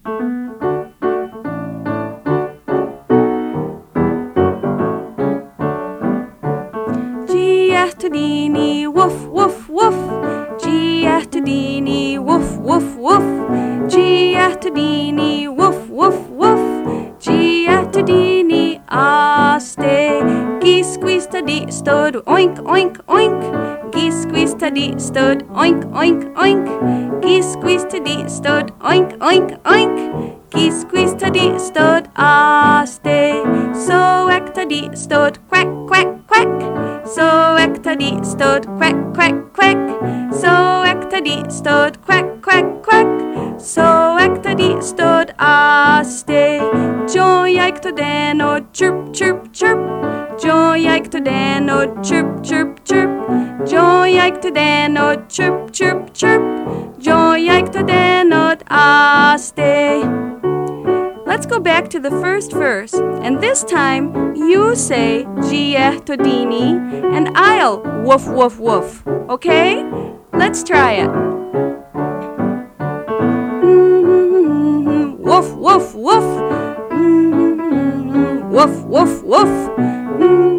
Giertudini, woof, woof, woof. Giertudini, woof, woof, woof. Giertudini, woof, woof, woof. Giertudini, aste. Gisquistadi stod, oink, oink, oink. Gisquistadi stod, oink, oink, oink. Gisquistadi stod, oink, oink, oink. Gisquistadi stod, aste. So ectadi stod, quack, quack, quack. So ectadi stod, quack, quack, quack. So ectadi stod, quack, quack, quack. So ectadi stod, aste. Joy ectodeno, chirp, chirp, chirp. Joy ectodeno, chirp, chirp, chirp. Joy ectodeno, chirp, chirp, chirp. Joy ectodeno, aste. Let's go back to the first verse, and this time you say Giertudini, and I'll woof, woof, woof. Okay? Let's try it. Woof, woof, woof. Woof, woof, woof.